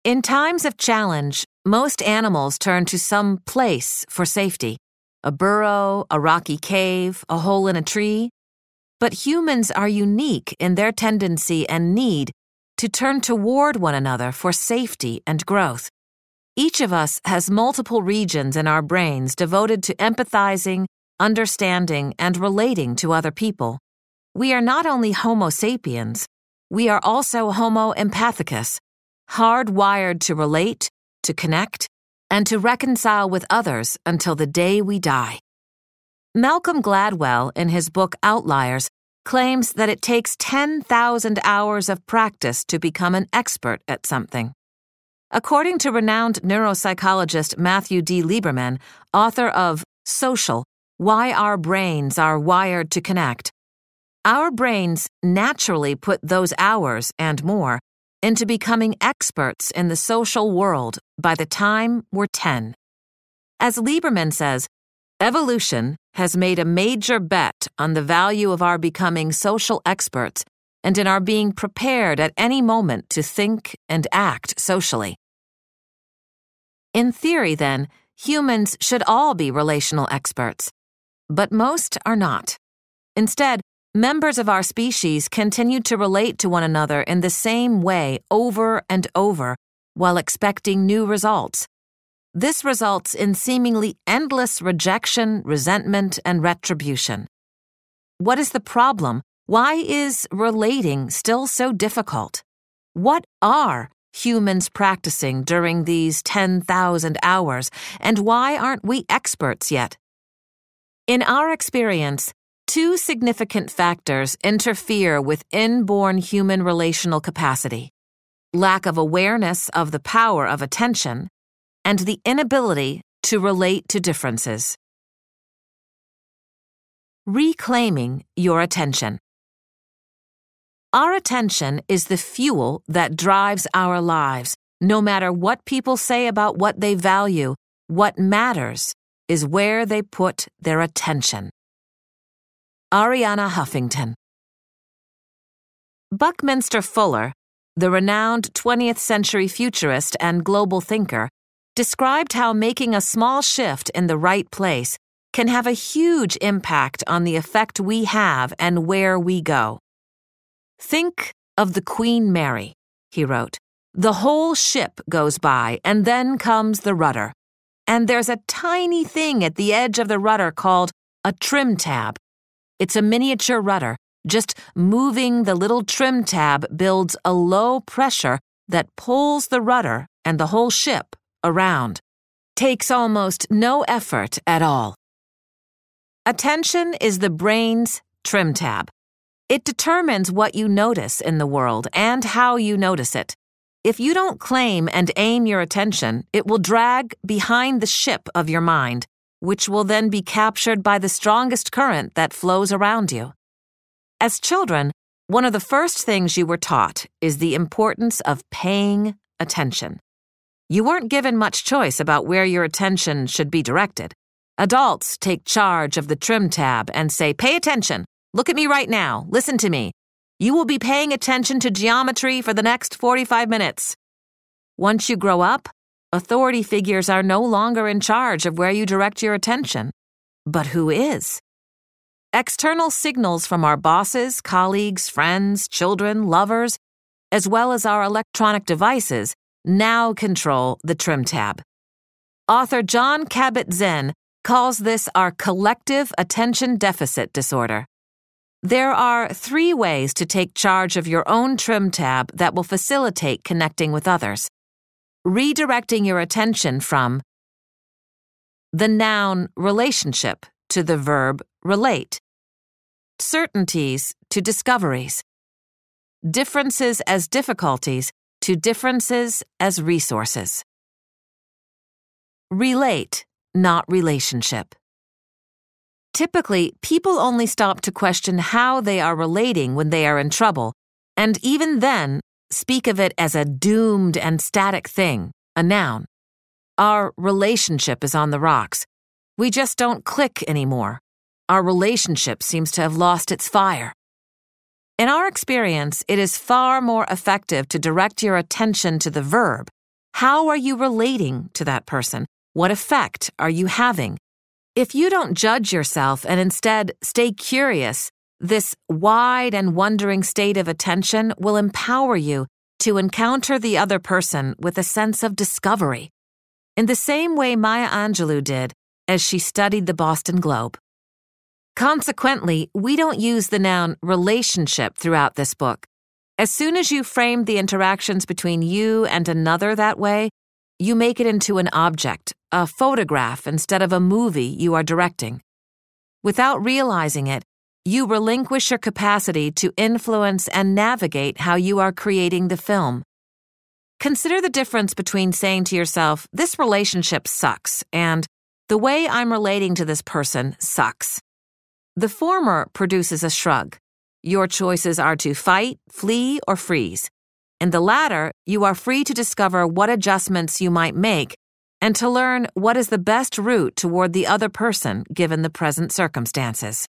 In times of challenge, most animals turn to some place for safety. A burrow, a rocky cave, a hole in a tree. But humans are unique in their tendency and need to turn toward one another for safety and growth. Each of us has multiple regions in our brains devoted to empathizing, understanding, and relating to other people. We are not only Homo sapiens, we are also Homo empathicus, hardwired to relate, to connect, and to reconcile with others until the day we die. Malcolm Gladwell, in his book Outliers, claims that it takes 10,000 hours of practice to become an expert at something. According to renowned neuropsychologist Matthew D. Lieberman, author of Social: Why Our Brains Are Wired to Connect, our brains naturally put those hours and more into becoming experts in the social world by the time we're 10. As Lieberman says, evolution has made a major bet on the value of our becoming social experts and in our being prepared at any moment to think and act socially. In theory, then, humans should all be relational experts. But most are not. Instead, members of our species continue to relate to one another in the same way over and over while expecting new results. This results in seemingly endless rejection, resentment, and retribution. What is the problem? Why is relating still so difficult? What are humans practicing during these 10,000 hours, and why aren't we experts yet? In our experience, two significant factors interfere with inborn human relational capacity: lack of awareness of the power of attention and the inability to relate to differences. Reclaiming your attention. Our attention is the fuel that drives our lives. No matter what people say about what they value, what matters is where they put their attention. Arianna Huffington. Buckminster Fuller, the renowned 20th century futurist and global thinker, described how making a small shift in the right place can have a huge impact on the effect we have and where we go. Think of the Queen Mary, he wrote. The whole ship goes by, and then comes the rudder. And there's a tiny thing at the edge of the rudder called a trim tab. It's a miniature rudder. Just moving the little trim tab builds a low pressure that pulls the rudder and the whole ship around. Takes almost no effort at all. Attention is the brain's trim tab. It determines what you notice in the world and how you notice it. If you don't claim and aim your attention, it will drag behind the ship of your mind, which will then be captured by the strongest current that flows around you. As children, one of the first things you were taught is the importance of paying attention. You weren't given much choice about where your attention should be directed. Adults take charge of the trim tab and say, "Pay attention. Look at me right now. Listen to me. You will be paying attention to geometry for the next 45 minutes. Once you grow up, authority figures are no longer in charge of where you direct your attention. But who is? External signals from our bosses, colleagues, friends, children, lovers, as well as our electronic devices, now control the trim tab. Author Jon Kabat-Zinn calls this our collective attention deficit disorder. There are 3 ways to take charge of your own trim tab that will facilitate connecting with others. Redirecting your attention from the noun relationship to the verb relate, certainties to discoveries, differences as difficulties to differences as resources. Relate, not relationship. Typically, people only stop to question how they are relating when they are in trouble, and even then, speak of it as a doomed and static thing, a noun. Our relationship is on the rocks. We just don't click anymore. Our relationship seems to have lost its fire. In our experience, it is far more effective to direct your attention to the verb, How are you relating to that person? What effect are you having? If you don't judge yourself and instead stay curious, this wide and wondering state of attention will empower you to encounter the other person with a sense of discovery, in the same way Maya Angelou did as she studied the Boston Globe. Consequently, we don't use the noun relationship throughout this book. As soon as you frame the interactions between you and another that way, you make it into an object, a photograph instead of a movie you are directing. Without realizing it, you relinquish your capacity to influence and navigate how you are creating the film. Consider the difference between saying to yourself, "This relationship sucks," and "The way I'm relating to this person sucks." The former produces a shrug. Your choices are to fight, flee, or freeze. In the latter, you are free to discover what adjustments you might make and to learn what is the best route toward the other person given the present circumstances.